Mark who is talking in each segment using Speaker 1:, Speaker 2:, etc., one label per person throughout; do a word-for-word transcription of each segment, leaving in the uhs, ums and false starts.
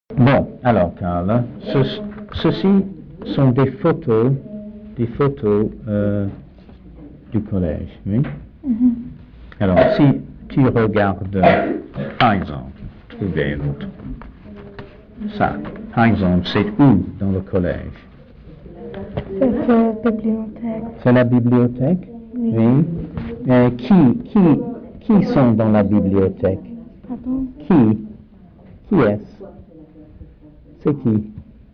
Speaker 1: Bon, alors Carl, ce, ceci sont des photos, des photos euh, du collège, oui.
Speaker 2: Mm-hmm.
Speaker 1: Alors, si tu regardes, par exemple, trouver un autre, ça, par exemple, c'est où dans le collège?
Speaker 2: C'est la bibliothèque.
Speaker 1: C'est la bibliothèque?
Speaker 2: Oui.
Speaker 1: Oui. Euh, qui, qui, qui sont dans la bibliothèque?
Speaker 2: Pardon?
Speaker 1: Qui? Qui est-ce? C'est qui?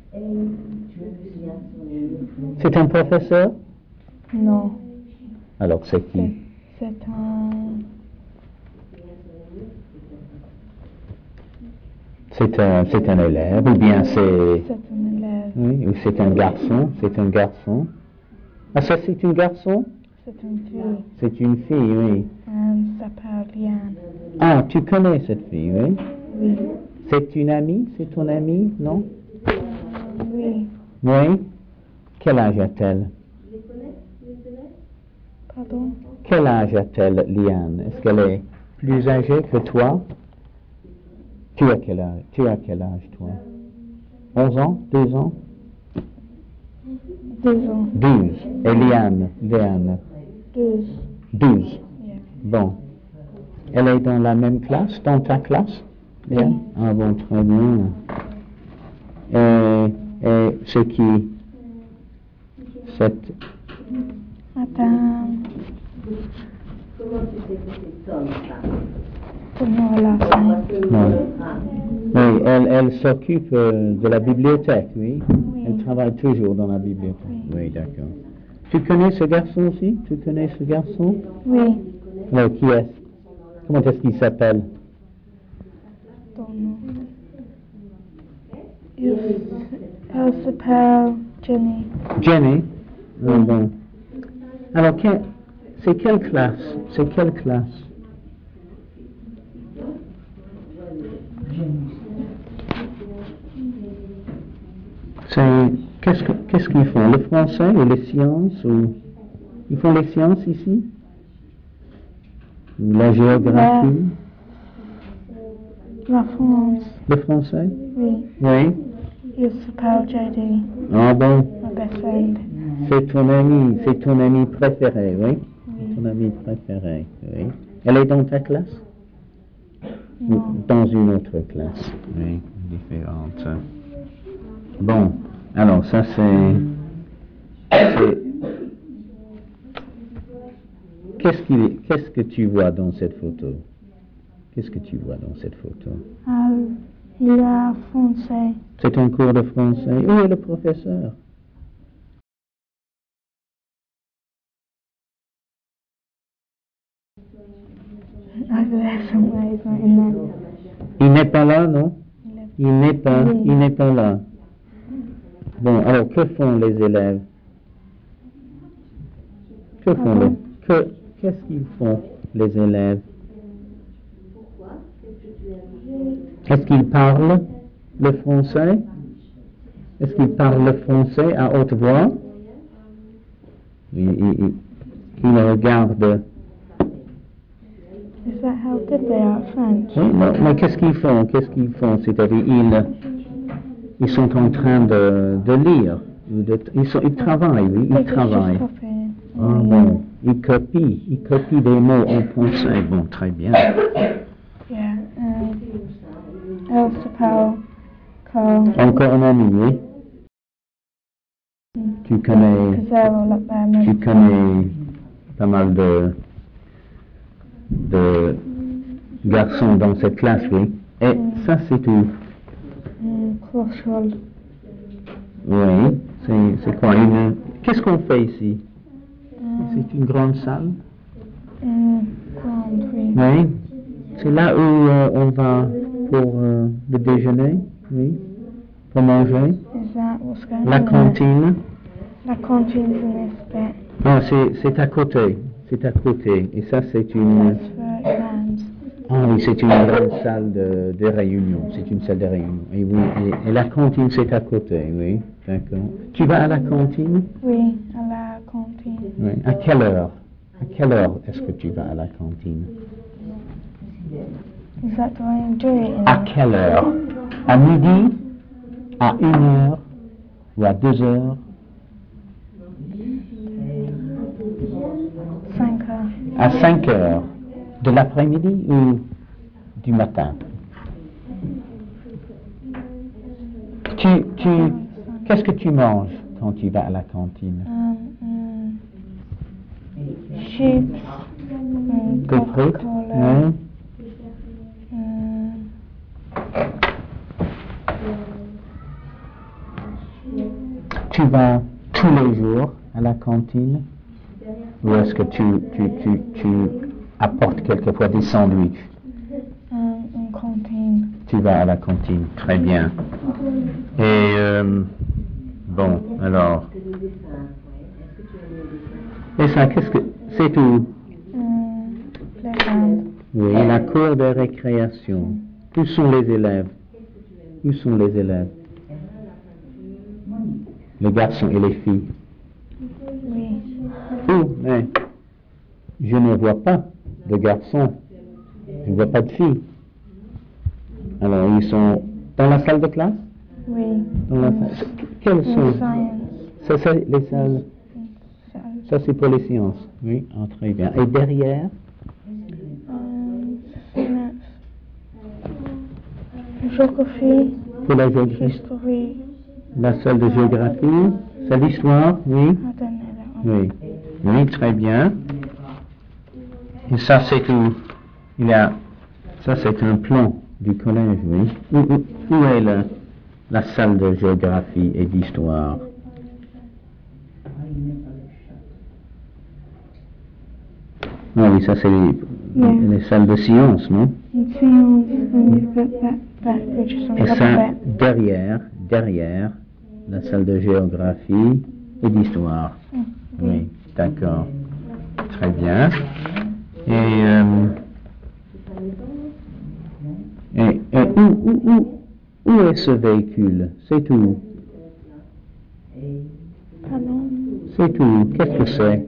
Speaker 1: C'est un professeur?
Speaker 2: Non.
Speaker 1: Alors, c'est qui?
Speaker 2: C'est un...
Speaker 1: C'est un, c'est un élève, ou bien c'est...
Speaker 2: C'est un élève.
Speaker 1: Oui, ou c'est un garçon, c'est un garçon. Ah, ça c'est un garçon?
Speaker 2: C'est une fille.
Speaker 1: C'est une fille, oui.
Speaker 2: Elle s'appelle Liane.
Speaker 1: Ah, tu connais cette fille, oui?
Speaker 2: Oui.
Speaker 1: C'est une amie? C'est ton amie, non?
Speaker 2: Oui.
Speaker 1: Oui? Quel âge a-t-elle?
Speaker 2: Pardon?
Speaker 1: Quel âge a-t-elle, Liane? Est-ce qu'elle est plus âgée que toi? Tu as quel âge? Tu as quel âge, toi? onze ans? douze ans?
Speaker 2: Deux ans.
Speaker 1: douze. Et Liane? Liane?
Speaker 2: Douze.
Speaker 1: douze.
Speaker 2: Yeah.
Speaker 1: Bon. Elle est dans la même classe, dans ta classe? Liane? Ah bon, très bien. Et, et c'est qui? Cette...
Speaker 2: Madame... Comment elle a fait?
Speaker 1: Non. Oui, elle, elle s'occupe euh, de la bibliothèque, oui.
Speaker 2: Oui.
Speaker 1: Elle travaille toujours dans la bibliothèque.
Speaker 2: Oui,
Speaker 1: Oui, d'accord. Tu connais ce garçon aussi? Tu connais ce garçon?
Speaker 2: Oui.
Speaker 1: Alors, qui est-ce? Comment est-ce qu'il s'appelle?
Speaker 2: Ton nom. Il, elle s'appelle Jenny.
Speaker 1: Jenny? Ah, bon. Alors, que, c'est quelle classe? C'est quelle classe? C'est, qu'est-ce, que, qu'est-ce qu'ils font? Le français ou les sciences? Ou, ils font les sciences ici? Ou la géographie?
Speaker 2: La France.
Speaker 1: Le français?
Speaker 2: Oui.
Speaker 1: Oui.
Speaker 2: Il s'appelle J D.
Speaker 1: Ah bon?
Speaker 2: Ma best friend.
Speaker 1: C'est ton ami, c'est ton ami préféré, oui?
Speaker 2: Oui.
Speaker 1: Ton ami préféré, oui. Elle est dans ta classe?
Speaker 2: Non.
Speaker 1: Dans une autre classe, oui, différente. Bon, alors ça c'est... c'est qu'est-ce, qu'il, qu'est-ce que tu vois dans cette photo? Qu'est-ce que tu vois dans cette photo?
Speaker 2: Euh, il y a français.
Speaker 1: C'est un cours de français. Où est le professeur? Il n'est pas là, non? Il n'est pas,
Speaker 2: Oui.
Speaker 1: il n'est pas là. Bon, alors que font les élèves? Que font les, que, qu'est-ce qu'ils font, les élèves? Est-ce qu'ils parlent le français? Est-ce qu'ils parlent le français à haute voix? Ils, ils, ils regardent.
Speaker 2: Is that how good they are at French?
Speaker 1: Oui, non, mais qu'est-ce qu'ils font? Qu'est-ce qu'ils font? C'est-à-dire, ils, ils sont en train de, de lire. De, ils, sont, ils travaillent, oui, ils travaillent. Ah bon, ils copient, ils copient des mots en français. Bon, très bien.
Speaker 2: Yeah, um, elle s'appelle Carl.
Speaker 1: Encore un ami, oui? Tu connais, tu connais pas mal de, de garçons dans cette classe, oui? Et ça, c'est tout?
Speaker 2: Crossroad.
Speaker 1: Oui, c'est, c'est quoi une... Qu'est-ce qu'on fait ici? C'est une grande salle?
Speaker 2: Grande, oui.
Speaker 1: Oui. C'est là où euh, on va pour euh, le déjeuner, oui? Pour manger?
Speaker 2: Is that what's going
Speaker 1: La
Speaker 2: on
Speaker 1: cantine?
Speaker 2: there? La cantine is in this bit.
Speaker 1: Ah, c'est, c'est à côté. C'est à côté. Et ça, c'est une...
Speaker 2: That's for exams.
Speaker 1: Ah oui, c'est une grande salle de, de réunion. C'est une salle de réunion. Et oui, et, et la cantine, c'est à côté, oui. D'accord. Tu vas à la cantine?
Speaker 2: Oui, à la cantine.
Speaker 1: Oui. À quelle heure? À quelle heure est-ce que tu vas à la cantine?
Speaker 2: Is that do I enjoy it?
Speaker 1: À quelle heure? À midi? À une heure ou à deux heures?
Speaker 2: cinq heures.
Speaker 1: À cinq heures de l'après-midi ou du matin? Tu, tu, qu'est-ce que tu manges quand tu vas à la cantine?
Speaker 2: Um, um, chips, um,
Speaker 1: Des frites?
Speaker 2: Coca-Cola.
Speaker 1: Oui.
Speaker 2: Um,
Speaker 1: Tu vas tous les jours à la cantine? Ou est-ce que tu, tu, tu, tu apportes quelquefois des sandwichs?
Speaker 2: um, une cantine.
Speaker 1: Tu vas à la cantine, très bien. Et euh, bon, alors. Et ça, qu'est-ce que c'est tout?
Speaker 2: Um, playground.
Speaker 1: Oui, la cour de récréation. Où sont les élèves? Où sont les élèves? Les garçons et les filles?
Speaker 2: Oui.
Speaker 1: Où? Mais je ne vois pas de garçons. Je ne vois pas de filles. Alors, ils sont dans la salle de classe?
Speaker 2: Oui.
Speaker 1: Dans la
Speaker 2: Um,
Speaker 1: salle. Quelles
Speaker 2: in
Speaker 1: sont?
Speaker 2: science.
Speaker 1: Ça, ça, les salles.
Speaker 2: Science.
Speaker 1: Ça, c'est pour les sciences. Oui, ah, très bien. Et derrière?
Speaker 2: Um, science. Géographie.
Speaker 1: Pour la géographie.
Speaker 2: History.
Speaker 1: La salle de géographie. C'est l'histoire, oui.
Speaker 2: I don't know that one.
Speaker 1: Oui. Oui, très bien. Et ça, c'est tout. Il y a. Ça, c'est un plan du collège, oui. Où, où, où est le, la salle de géographie et d'histoire? Ah oui, ça, c'est les,
Speaker 2: Yeah.
Speaker 1: les salles de sciences, non?
Speaker 2: In science, then you put that, that which is on
Speaker 1: Et
Speaker 2: top
Speaker 1: ça,
Speaker 2: of it.
Speaker 1: derrière, derrière, la salle de géographie et d'histoire.
Speaker 2: Mm.
Speaker 1: Oui, d'accord. Très bien. Et, euh, et, et où, où, où, où est ce véhicule? C'est tout.
Speaker 2: Pardon?
Speaker 1: C'est tout. Qu'est-ce que c'est?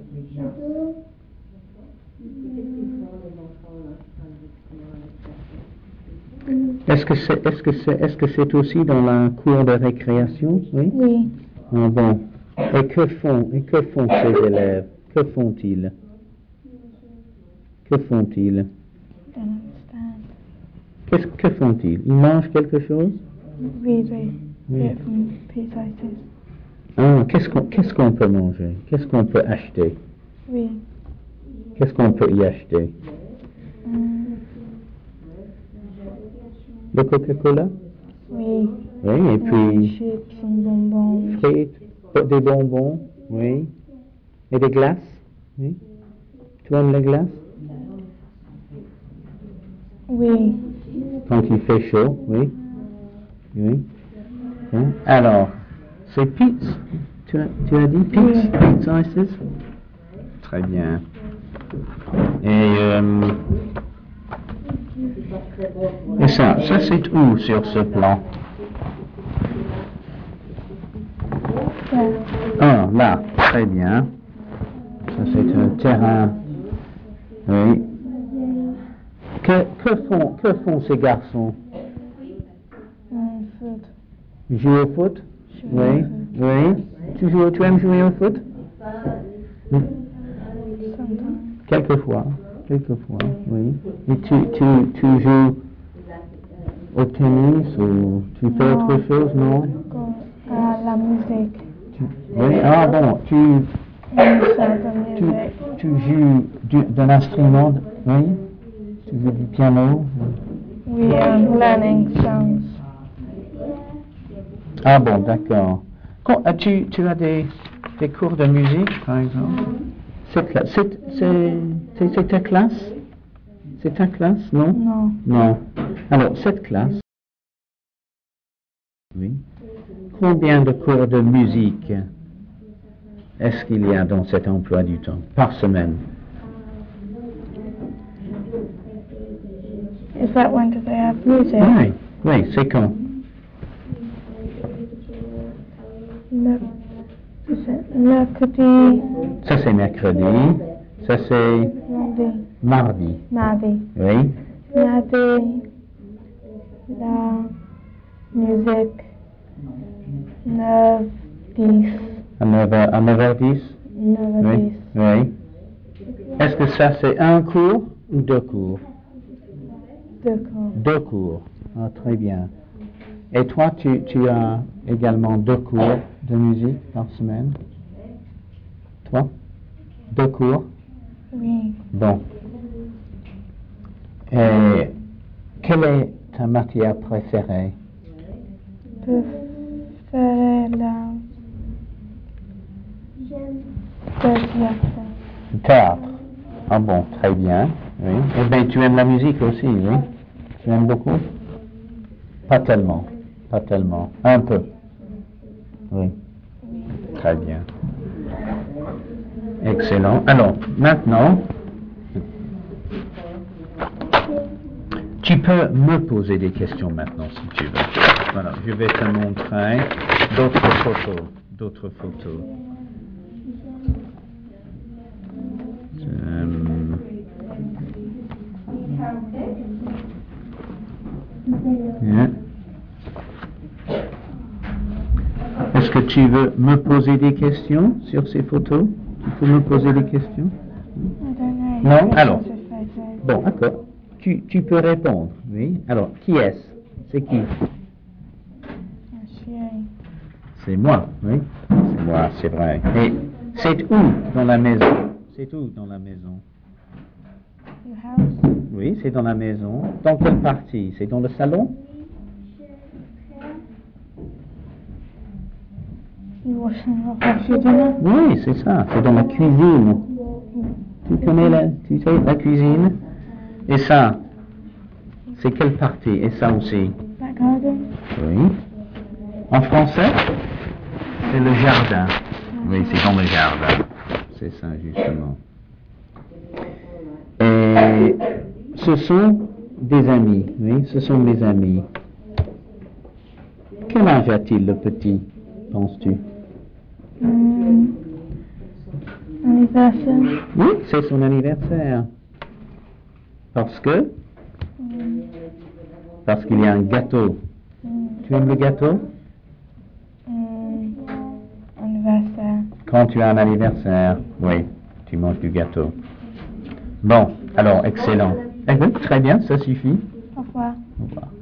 Speaker 1: Est-ce que c'est, est-ce que c'est, est-ce que c'est aussi dans la cour de récréation? Oui.
Speaker 2: Oui.
Speaker 1: Ah bon. Et que font, et que font ces élèves? Que font-ils? Que font-ils?
Speaker 2: Don't understand.
Speaker 1: Qu'est-ce que font-ils? Ils mangent quelque chose?
Speaker 2: Oui, they
Speaker 1: Oui.
Speaker 2: get it from P-Cites.
Speaker 1: Ah, qu'est-ce qu'on, qu'est-ce qu'on peut manger? Qu'est-ce qu'on peut acheter?
Speaker 2: Oui.
Speaker 1: Qu'est-ce qu'on peut y acheter?
Speaker 2: Um,
Speaker 1: Le Coca-Cola?
Speaker 2: oui.
Speaker 1: Oui, et
Speaker 2: Um,
Speaker 1: puis
Speaker 2: chips and bonbons.
Speaker 1: frites, des bonbons, oui. Et des glaces? Oui. Tu aimes les glaces?
Speaker 2: Oui.
Speaker 1: Quand il fait chaud, oui. Oui. Hein? Alors, c'est pizza. Tu as, tu as dit pizza?
Speaker 2: Oui.
Speaker 1: Pizza ici? Très bien. Et, euh, et ça, ça c'est où sur ce plan?
Speaker 2: Yeah.
Speaker 1: Ah, là, très bien. Ça c'est un terrain. Oui. Que, que font, que font ces garçons?
Speaker 2: Um, food.
Speaker 1: Jouer au foot?
Speaker 2: Jouer
Speaker 1: Oui,
Speaker 2: au
Speaker 1: oui. Tu, joues, tu aimes jouer au foot? Oui.
Speaker 2: Sometimes.
Speaker 1: Quelquefois, quelquefois, oui. Et tu, tu, tu joues au tennis ou tu fais
Speaker 2: Non.
Speaker 1: autre chose, non?
Speaker 2: Go, uh, la musique.
Speaker 1: Tu- oui, ah bon, tu,
Speaker 2: Inside the
Speaker 1: tu,
Speaker 2: music.
Speaker 1: tu joues du, d'un instrument, oui? Tu joues du piano?
Speaker 2: We are learning songs.
Speaker 1: Ah bon, d'accord. Quand- ah, tu, tu as des, des cours de musique, par exemple? C'est, cla- c'est, c'est, c'est, c'est ta classe? C'est ta classe, non?
Speaker 2: Non.
Speaker 1: Non. Alors, cette classe, oui. Combien de cours de musique est-ce qu'il y a dans cet emploi du temps par semaine?
Speaker 2: Is that when do they have music?
Speaker 1: Oui, oui, c'est quand?
Speaker 2: Mer- is it mercredi,
Speaker 1: Ça c'est mercredi, ça c'est
Speaker 2: mardi,
Speaker 1: mardi,
Speaker 2: mardi,
Speaker 1: oui.
Speaker 2: mardi, la musique, neuf, dix.
Speaker 1: À neuf heures, à neuf heures dix?
Speaker 2: neuf à
Speaker 1: Oui.
Speaker 2: dix.
Speaker 1: Oui. Est-ce que ça c'est un cours ou deux cours?
Speaker 2: Deux cours.
Speaker 1: Deux cours. Ah, très bien. Et toi, tu, tu as également deux cours de musique par semaine? Toi? Deux cours?
Speaker 2: Oui.
Speaker 1: Bon. Et quelle est ta matière préférée?
Speaker 2: Je ferai la théâtre.
Speaker 1: Théâtre. Ah bon, très bien. Oui. Eh bien, tu aimes la musique aussi, oui? Tu aimes beaucoup? Pas tellement. Pas tellement. Un peu. Oui. Très bien. Excellent. Alors, maintenant, tu peux me poser des questions maintenant si tu veux. Voilà, je vais te montrer d'autres photos. D'autres photos. Euh, Bien. Est-ce que tu veux me poser des questions sur ces photos? Tu peux me poser des questions? Non? Alors, bon, d'accord. Tu, tu peux répondre, oui. Alors, qui est-ce? C'est qui? C'est moi, oui. C'est moi, c'est vrai. Et c'est où dans la maison? C'est où dans la maison? Oui, c'est dans la maison. Dans quelle partie? C'est dans le salon? Oui, c'est ça. C'est dans la cuisine. Tu connais la, tu sais, la cuisine? Et ça, c'est quelle partie? Et ça aussi? Oui. En français, c'est le jardin. Oui, c'est dans le jardin. C'est ça, justement. Et ce sont des amis, oui, ce sont mes amis. Quel âge a-t-il, le petit, penses-tu?
Speaker 2: Mmh. Anniversaire.
Speaker 1: Oui, c'est son anniversaire. Parce que?
Speaker 2: Mmh.
Speaker 1: Parce qu'il y a un gâteau.
Speaker 2: Mmh.
Speaker 1: Tu aimes le gâteau?
Speaker 2: Mmh. Anniversaire.
Speaker 1: Quand tu as un anniversaire, oui, tu manges du gâteau. Bon, alors, excellent. Eh bien, très bien, ça suffit.
Speaker 2: Au revoir.
Speaker 1: Au revoir.